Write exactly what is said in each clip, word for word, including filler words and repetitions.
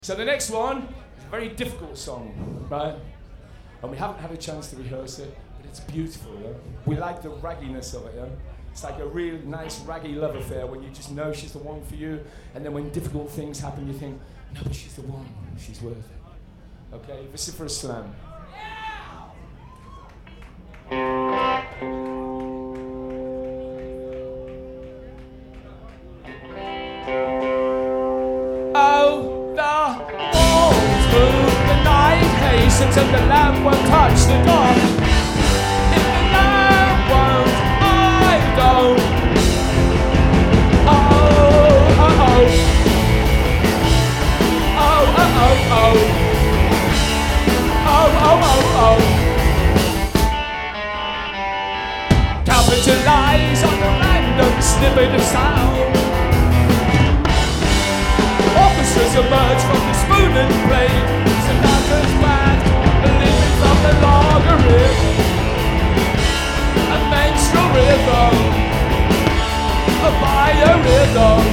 So the next one is a very difficult song, right? And we haven't had a chance to rehearse it, but it's beautiful, yeah? We like the ragginess of it, yeah? It's like a real nice raggy love affair when you just know she's the one for you, and then when difficult things happen you think, no, but she's the one, she's worth it. Okay, this is for a slam. Oh, the walls move, the night hastens and the lamp won't touch the dark. If the lamp won't, I don't. Oh, oh, oh. Oh, oh, oh, oh. Oh, oh, oh, oh. Capitalize on a random snippet of sound. Officers emerge from the spoon and plate. Sonatas band, the living from the logarithm. A menstrual rhythm, a biorhythm.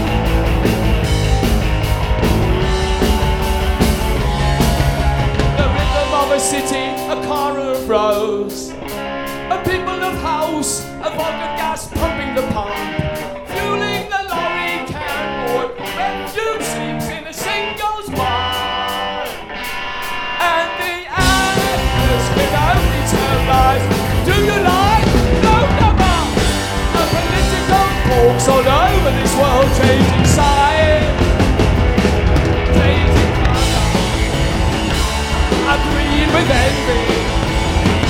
The rhythm of a city, a car of rose. A people of house, a vodka gas pumping the pump. Fueling the lorry can or refugees in a single spot. And the actors can only tell lies. Do you like? No, never. The political forks all over this world changing side. Changing colour. Agreed with envy.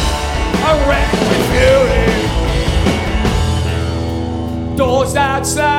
A wreck with fury. Doors that slam.